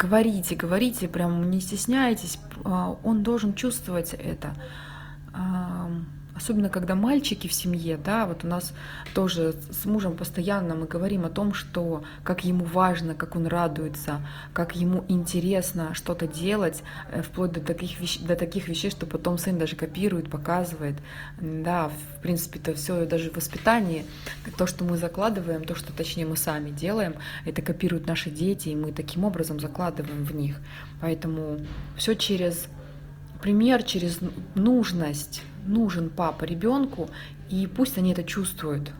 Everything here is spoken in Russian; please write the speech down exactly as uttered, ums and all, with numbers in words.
говорите, говорите, прям не стесняйтесь, а, он должен чувствовать это. А, Особенно когда мальчики в семье, да, вот у нас тоже с мужем постоянно мы говорим о том, что как ему важно, как он радуется, как ему интересно что-то делать, э, вплоть до таких, вещ... до таких вещей, что потом сын даже копирует, показывает. Да, в принципе, это все даже в воспитании, то, что мы закладываем, то, что точнее мы сами делаем, это копируют наши дети, и мы таким образом закладываем в них. Поэтому все через пример, через нужность. Нужен папа ребенку, и пусть они это чувствуют.